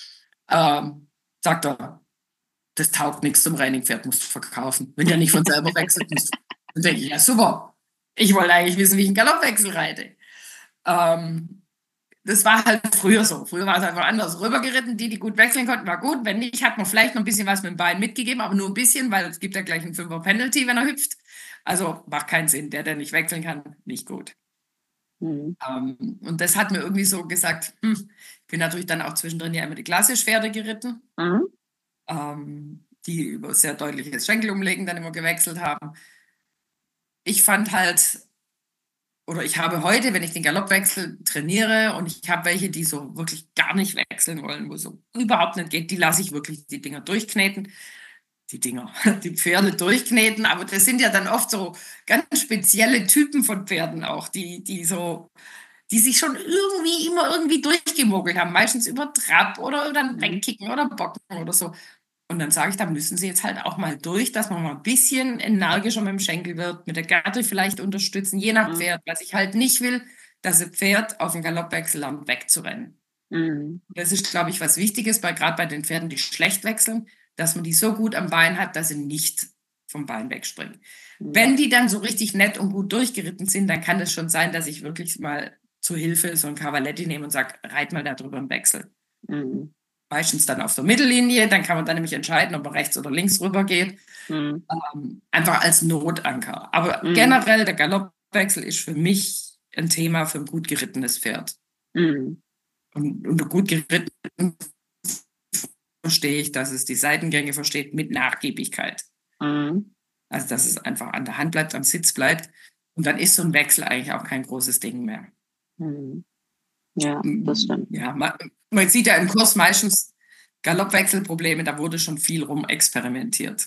Sagt er, das taugt nichts zum Training, Pferd musst du verkaufen. Wenn der nicht von selber wechselt, dann denke ich, ja super. Ich wollte eigentlich wissen, wie ich einen Galoppwechsel reite. das war halt früher so. Früher war es einfach anders rübergeritten. Die gut wechseln konnten, war gut. Wenn nicht, hat man vielleicht noch ein bisschen was mit dem Bein mitgegeben, aber nur ein bisschen, weil es gibt ja gleich einen 5er-Penalty, wenn er hüpft. Also macht keinen Sinn. Der nicht wechseln kann, nicht gut. Mhm. Und das hat mir irgendwie so gesagt, ich bin natürlich dann auch zwischendrin ja immer die Klassischpferde geritten, die über sehr deutliches Schenkelumlegen dann immer gewechselt haben. Ich fand halt, oder ich habe heute, wenn ich den Galoppwechsel trainiere und ich habe welche, die so wirklich gar nicht wechseln wollen, wo so überhaupt nicht geht, die lasse ich wirklich die Dinger durchkneten. Die Pferde durchkneten, aber das sind ja dann oft so ganz spezielle Typen von Pferden auch, die sich schon irgendwie durchgemogelt haben, meistens über Trab oder dann wegkicken oder bocken oder so. Und dann sage ich, da müssen sie jetzt halt auch mal durch, dass man mal ein bisschen energischer mit dem Schenkel wird, mit der Gerte vielleicht unterstützen, je nach Pferd. Was ich halt nicht will, dass ein Pferd auf dem Galoppwechsel lernt, wegzurennen. Das ist, glaube ich, was Wichtiges, gerade bei den Pferden, die schlecht wechseln, dass man die so gut am Bein hat, dass sie nicht vom Bein wegspringen. Wenn die dann so richtig nett und gut durchgeritten sind, dann kann es schon sein, dass ich wirklich mal zur Hilfe so ein Cavaletti nehme und sage, reit mal da drüber einen Wechsel. Meistens dann auf der Mittellinie, dann kann man dann nämlich entscheiden, ob man rechts oder links rüber geht. Einfach als Notanker. Aber generell, der Galoppwechsel ist für mich ein Thema für ein gut gerittenes Pferd. Und unter gut geritten verstehe ich, dass es die Seitengänge versteht mit Nachgiebigkeit. Also, dass es einfach an der Hand bleibt, am Sitz bleibt. Und dann ist so ein Wechsel eigentlich auch kein großes Ding mehr. Ja, das stimmt. Ja, man sieht ja im Kurs meistens Galoppwechselprobleme, da wurde schon viel rumexperimentiert.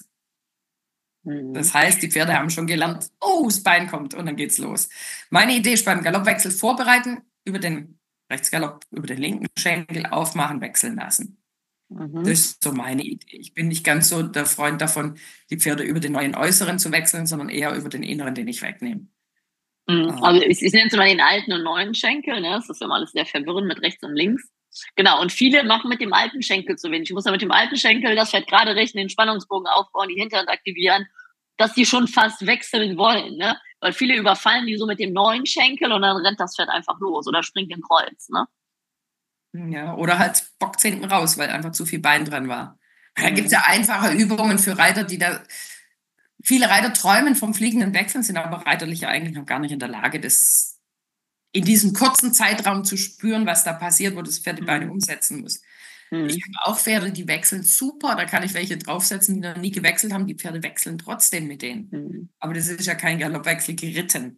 Das heißt, die Pferde haben schon gelernt, oh, das Bein kommt und dann geht's los. Meine Idee ist beim Galoppwechsel vorbereiten, über den Rechtsgalopp, über den linken Schenkel aufmachen, wechseln lassen. Das ist so meine Idee. Ich bin nicht ganz so der Freund davon, die Pferde über den neuen Äußeren zu wechseln, sondern eher über den Inneren, den ich wegnehme. Also ich nenne es mal den alten und neuen Schenkel. Ne? Das ist immer alles sehr verwirrend mit rechts und links. Genau, und viele machen mit dem alten Schenkel zu wenig. Ich muss ja mit dem alten Schenkel das Pferd gerade richten, den Spannungsbogen aufbauen, die Hinterhand aktivieren, dass die schon fast wechseln wollen. Ne? Weil viele überfallen die so mit dem neuen Schenkel und dann rennt das Pferd einfach los oder springt in Kreuz. Ne? Ja, oder halt bockt hinten raus, weil einfach zu viel Bein dran war. Da gibt es ja einfache Übungen für Reiter, viele Reiter träumen vom fliegenden Wechseln, sind aber reiterlich eigentlich noch gar nicht in der Lage, das in diesem kurzen Zeitraum zu spüren, was da passiert, wo das Pferd die Beine umsetzen muss. Ich habe auch Pferde, die wechseln super, da kann ich welche draufsetzen, die noch nie gewechselt haben, die Pferde wechseln trotzdem mit denen. Aber das ist ja kein Galoppwechsel geritten.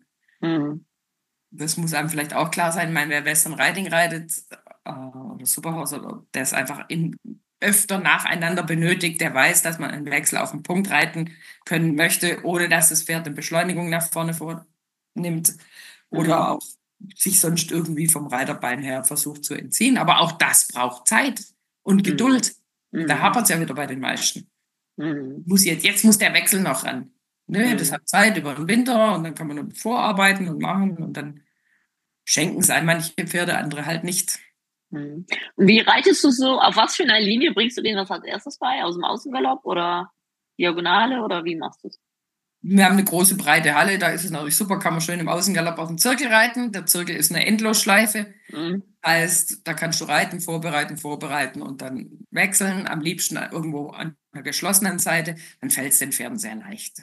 Das muss einem vielleicht auch klar sein. Ich meine, wer Western Riding reitet oder Superhorse, oder der es einfach öfter nacheinander benötigt, der weiß, dass man einen Wechsel auf den Punkt reiten können möchte, ohne dass das Pferd eine Beschleunigung nach vorne vornimmt oder auch sich sonst irgendwie vom Reiterbein her versucht zu entziehen. Aber auch das braucht Zeit und Geduld. Da hapert es ja wieder bei den meisten. Jetzt muss der Wechsel noch ran. Ne, das hat Zeit über den Winter und dann kann man vorarbeiten und machen und dann schenken es einem manche Pferde, andere halt nicht. Und wie reitest du so, auf was für einer Linie bringst du denen das als erstes bei? Aus dem Außengalopp oder Diagonale oder wie machst du es? Wir haben eine große, breite Halle, da ist es natürlich super, kann man schön im Außengalopp auf dem Zirkel reiten. Der Zirkel ist eine Endlosschleife. Heißt, da kannst du reiten, vorbereiten und dann wechseln. Am liebsten irgendwo an einer geschlossenen Seite, dann fällt es den Pferden sehr leicht.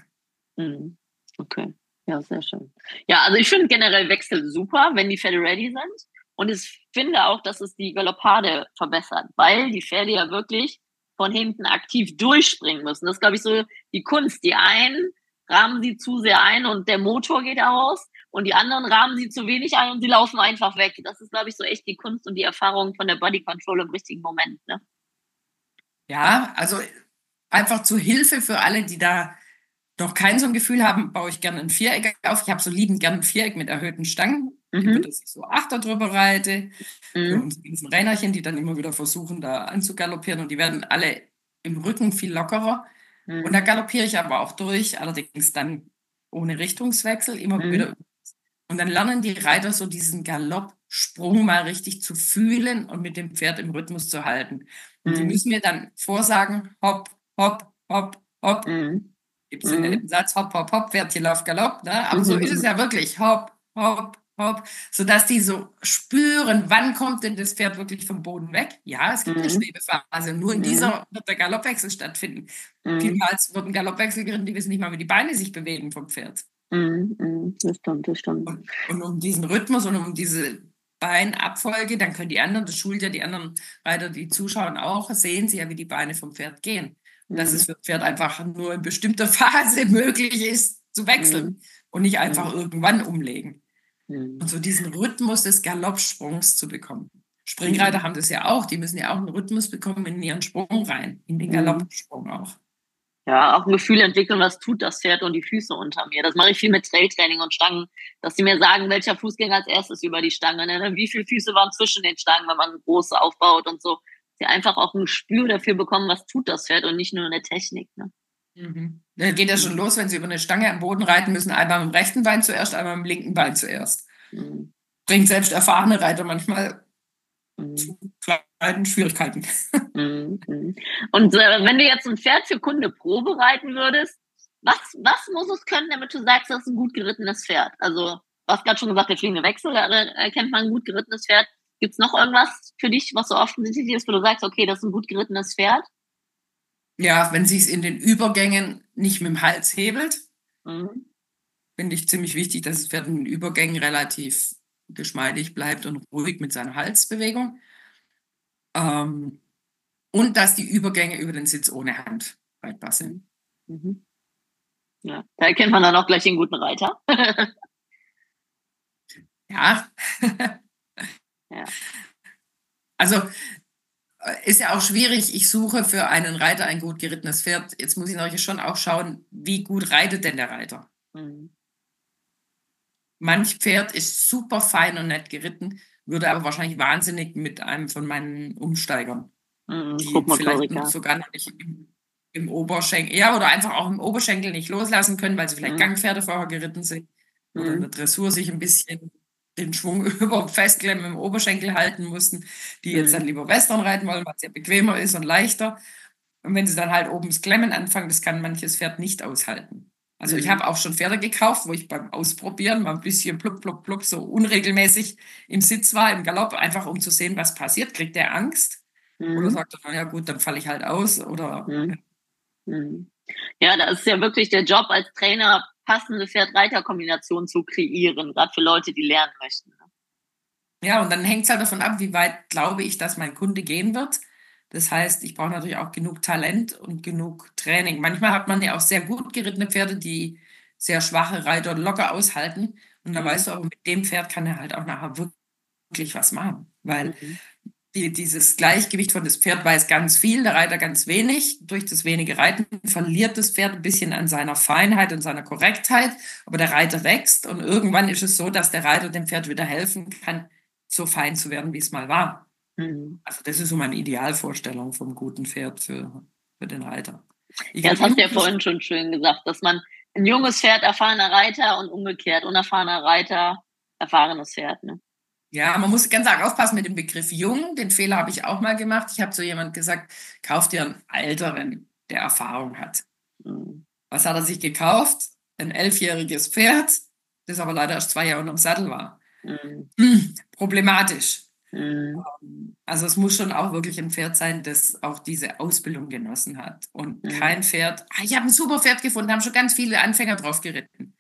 Okay, ja, sehr schön. Ja, also ich finde generell Wechsel super, wenn die Pferde ready sind. Und ich finde auch, dass es die Galoppade verbessert, weil die Pferde ja wirklich von hinten aktiv durchspringen müssen. Das ist, glaube ich, so die Kunst. Die einen rahmen sie zu sehr ein und der Motor geht aus und die anderen rahmen sie zu wenig ein und sie laufen einfach weg. Das ist, glaube ich, so echt die Kunst und die Erfahrung von der Body Control im richtigen Moment. Ne? Ja, also einfach zur Hilfe für alle, die da noch kein so ein Gefühl haben, baue ich gerne ein Viereck auf. Ich habe so liebend gerne ein Viereck mit erhöhten Stangen, über das ich so Achter drüber reite. Für unsere ganzen Reinerchen, die dann immer wieder versuchen, da anzugaloppieren. Und die werden alle im Rücken viel lockerer. Und da galoppiere ich aber auch durch, allerdings dann ohne Richtungswechsel, immer wieder. Und dann lernen die Reiter so diesen Galoppsprung mal richtig zu fühlen und mit dem Pferd im Rhythmus zu halten. Und die müssen mir dann vorsagen, hopp, hopp, hopp, hopp. Gibt es den Satz, hopp, hopp, hopp, Pferdchen, Lauf, Galopp. Ne? Aber so ist es ja wirklich, hopp, hopp, sodass die so spüren, wann kommt denn das Pferd wirklich vom Boden weg. Ja, es gibt eine Schwebephase, nur in dieser wird der Galoppwechsel stattfinden. Vielmals wird ein Galoppwechsel geritten, die wissen nicht mal, wie die Beine sich bewegen vom Pferd. Das stimmt. Und um diesen Rhythmus und um diese Beinabfolge, dann können die anderen, das schult ja die anderen Reiter, die zuschauen auch, sehen sie ja, wie die Beine vom Pferd gehen. Und dass es für das Pferd einfach nur in bestimmter Phase möglich ist, zu wechseln und nicht einfach irgendwann umlegen. Und so diesen Rhythmus des Galoppsprungs zu bekommen. Springreiter haben das ja auch, die müssen ja auch einen Rhythmus bekommen in ihren Sprung rein, in den Galoppsprung auch. Ja, auch ein Gefühl entwickeln, was tut das Pferd und die Füße unter mir. Das mache ich viel mit Trailtraining und Stangen, dass sie mir sagen, welcher Fuß ging als erstes über die Stange, ne? Wie viele Füße waren zwischen den Stangen, wenn man große aufbaut und so. Sie einfach auch ein Gespür dafür bekommen, was tut das Pferd und nicht nur eine Technik. Ne? Da geht ja schon los, wenn sie über eine Stange am Boden reiten müssen, einmal mit dem rechten Bein zuerst, einmal mit dem linken Bein zuerst. Bringt selbst erfahrene Reiter manchmal zu kleinen Schwierigkeiten. Und wenn du jetzt ein Pferd für Kunde Probe reiten würdest, was muss es können, damit du sagst, das ist ein gut gerittenes Pferd? Also, du hast gerade schon gesagt, der fliegende Wechsel, da erkennt man ein gut gerittenes Pferd. Gibt es noch irgendwas für dich, was so offensichtlich ist, wo du sagst, okay, das ist ein gut gerittenes Pferd? Ja, wenn sie es in den Übergängen nicht mit dem Hals hebelt, finde ich ziemlich wichtig, dass das Pferd in den Übergängen relativ geschmeidig bleibt und ruhig mit seiner Halsbewegung. Und dass die Übergänge über den Sitz ohne Hand reitbar sind. Ja, da erkennt man dann auch gleich den guten Reiter. Ja. Also ist ja auch schwierig. Ich suche für einen Reiter ein gut gerittenes Pferd. Jetzt muss ich natürlich schon auch schauen, wie gut reitet denn der Reiter. Manch Pferd ist super fein und nett geritten, würde aber wahrscheinlich wahnsinnig mit einem von meinen Umsteigern, die vielleicht sogar noch nicht im Oberschenkel, ja, oder einfach auch im Oberschenkel nicht loslassen können, weil sie vielleicht Gangpferde vorher geritten sind oder in der Dressur sich ein bisschen den Schwung über dem Festklemmen im Oberschenkel halten mussten, die jetzt dann lieber Western reiten wollen, weil es ja bequemer ist und leichter. Und wenn sie dann halt oben das Klemmen anfangen, das kann manches Pferd nicht aushalten. Also ich habe auch schon Pferde gekauft, wo ich beim Ausprobieren mal ein bisschen plupp, plupp, plupp so unregelmäßig im Sitz war, im Galopp, einfach um zu sehen, was passiert. Kriegt der Angst? Oder sagt er, naja gut, dann falle ich halt aus. Oder Ja, das ist ja wirklich der Job als Trainer, passende Pferd-Reiter-Kombination zu kreieren, gerade für Leute, die lernen möchten. Ja, und dann hängt es halt davon ab, wie weit glaube ich, dass mein Kunde gehen wird. Das heißt, ich brauche natürlich auch genug Talent und genug Training. Manchmal hat man ja auch sehr gut gerittene Pferde, die sehr schwache Reiter locker aushalten. Und da weißt du auch, mit dem Pferd kann er halt auch nachher wirklich was machen. Weil dieses Gleichgewicht von das Pferd weiß ganz viel, der Reiter ganz wenig. Durch das wenige Reiten verliert das Pferd ein bisschen an seiner Feinheit und seiner Korrektheit. Aber der Reiter wächst und irgendwann ist es so, dass der Reiter dem Pferd wieder helfen kann, so fein zu werden, wie es mal war. Also das ist so meine Idealvorstellung vom guten Pferd für den Reiter. Das hast du ja vorhin schon schön gesagt, dass man ein junges Pferd, erfahrener Reiter und umgekehrt, unerfahrener Reiter, erfahrenes Pferd. Ne? Ja, man muss ganz arg aufpassen mit dem Begriff jung. Den Fehler habe ich auch mal gemacht. Ich habe zu jemandem gesagt, kauf dir einen Älteren, der Erfahrung hat. Was hat er sich gekauft? Ein 11-jähriges Pferd, das aber leider erst 2 Jahre unterm Sattel war. Problematisch. Also es muss schon auch wirklich ein Pferd sein, das auch diese Ausbildung genossen hat. Und kein Pferd, ich habe ein super Pferd gefunden, haben schon ganz viele Anfänger drauf geritten.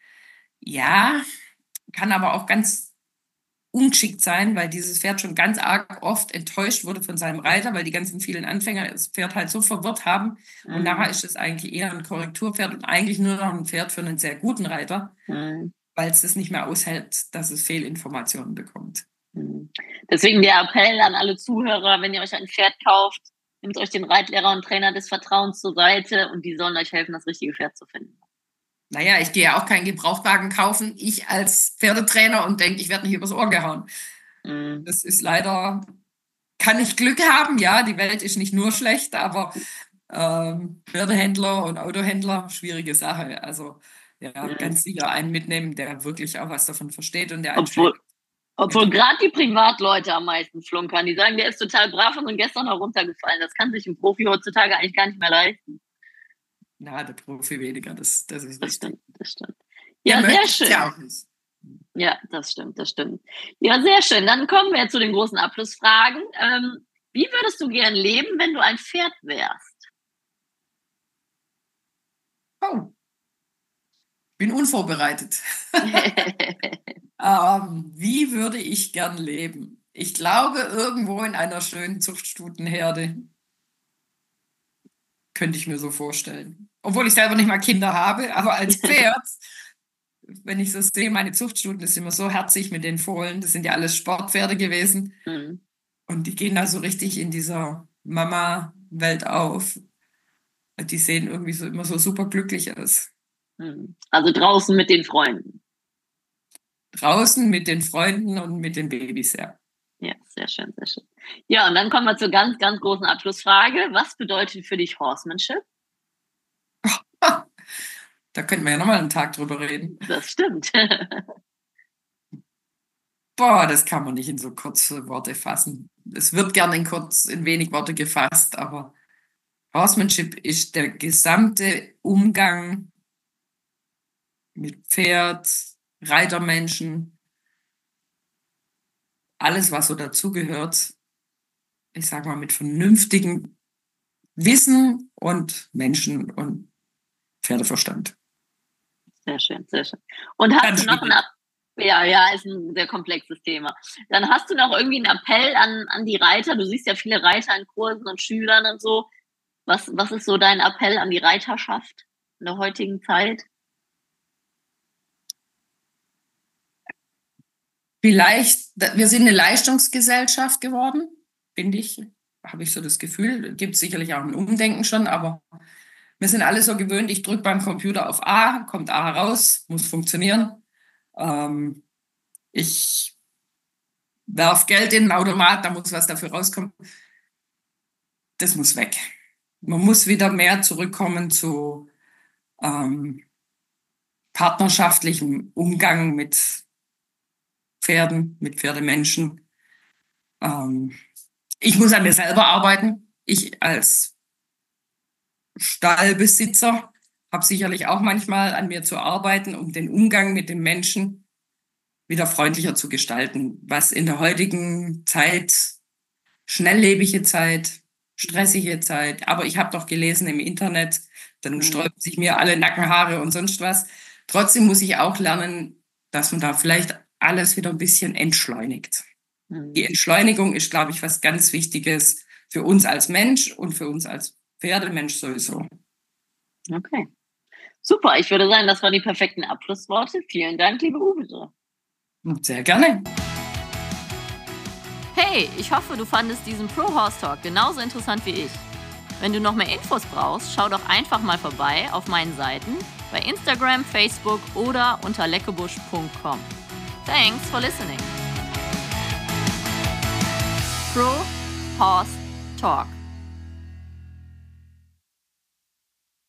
Ja, kann aber auch ganz ungeschickt sein, weil dieses Pferd schon ganz arg oft enttäuscht wurde von seinem Reiter, weil die ganzen vielen Anfänger das Pferd halt so verwirrt haben. Und nachher ist es eigentlich eher ein Korrekturpferd und eigentlich nur noch ein Pferd für einen sehr guten Reiter, weil es das nicht mehr aushält, dass es Fehlinformationen bekommt. Deswegen der Appell an alle Zuhörer, wenn ihr euch ein Pferd kauft, nehmt euch den Reitlehrer und Trainer des Vertrauens zur Seite und die sollen euch helfen, das richtige Pferd zu finden. Naja, ich gehe ja auch keinen Gebrauchtwagen kaufen, ich als Pferdetrainer und denke, ich werde nicht übers Ohr gehauen. Das ist leider, kann ich Glück haben, ja, die Welt ist nicht nur schlecht, aber Pferdehändler und Autohändler, schwierige Sache. Also ganz sicher einen mitnehmen, der wirklich auch was davon versteht und der Obwohl gerade die Privatleute am meisten flunkern. Die sagen, der ist total brav und gestern noch runtergefallen. Das kann sich ein Profi heutzutage eigentlich gar nicht mehr leisten. Na, der Profi weniger, das ist richtig. Das stimmt. Ja, sehr schön. Ja, auch nicht. Ja, das stimmt, das stimmt. Ja, sehr schön. Dann kommen wir zu den großen Abschlussfragen. Wie würdest du gern leben, wenn du ein Pferd wärst? Oh, bin unvorbereitet. Wie würde ich gern leben? Ich glaube, irgendwo in einer schönen Zuchtstutenherde. Könnte ich mir so vorstellen. Obwohl ich selber nicht mal Kinder habe, aber als Pferd, wenn ich so sehe, meine Zuchtstuten, das ist immer so herzig mit den Fohlen. Das sind ja alles Sportpferde gewesen. Mhm. Und die gehen da so richtig in dieser Mama-Welt auf. Die sehen irgendwie so immer so super glücklich aus. Also draußen mit den Freunden. Draußen mit den Freunden und mit den Babys, ja. Ja, sehr schön, sehr schön. Ja, und dann kommen wir zur ganz, ganz großen Abschlussfrage. Was bedeutet für dich Horsemanship? Da könnten wir ja nochmal einen Tag drüber reden. Das stimmt. Boah, das kann man nicht in so kurze Worte fassen. Es wird gerne in wenig Worte gefasst, aber Horsemanship ist der gesamte Umgang mit Pferd, Reitermenschen, alles, was so dazugehört, ich sag mal, mit vernünftigem Wissen und Menschen und Pferdeverstand. Sehr schön, sehr schön. Und hast Ganz du noch schwierig. ja, ist ein sehr komplexes Thema. Dann hast du noch irgendwie einen Appell an die Reiter. Du siehst ja viele Reiter in Kursen und Schülern und so. Was ist so dein Appell an die Reiterschaft in der heutigen Zeit? Vielleicht, wir sind eine Leistungsgesellschaft geworden, finde ich, habe ich so das Gefühl. Gibt sicherlich auch ein Umdenken schon, aber wir sind alle so gewöhnt, ich drücke beim Computer auf A, kommt A heraus, muss funktionieren. Ich werfe Geld in den Automat, da muss was dafür rauskommen. Das muss weg. Man muss wieder mehr zurückkommen zu partnerschaftlichem Umgang mit Pferden, mit Pferdemenschen. Ich muss an mir selber arbeiten. Ich als Stallbesitzer habe sicherlich auch manchmal an mir zu arbeiten, um den Umgang mit den Menschen wieder freundlicher zu gestalten, was in der heutigen Zeit, schnelllebige Zeit, stressige Zeit, aber ich habe doch gelesen im Internet, dann sträuben sich mir alle Nackenhaare und sonst was. Trotzdem muss ich auch lernen, dass man da vielleicht alles wieder ein bisschen entschleunigt. Die Entschleunigung ist, glaube ich, was ganz Wichtiges für uns als Mensch und für uns als Pferdemensch sowieso. Okay. Super, ich würde sagen, das waren die perfekten Abschlussworte. Vielen Dank, liebe Uwe. Sehr gerne. Hey, ich hoffe, du fandest diesen Pro Horse Talk genauso interessant wie ich. Wenn du noch mehr Infos brauchst, schau doch einfach mal vorbei auf meinen Seiten bei Instagram, Facebook oder unter leckebusch.com. Thanks for listening. Pro Horse Talk.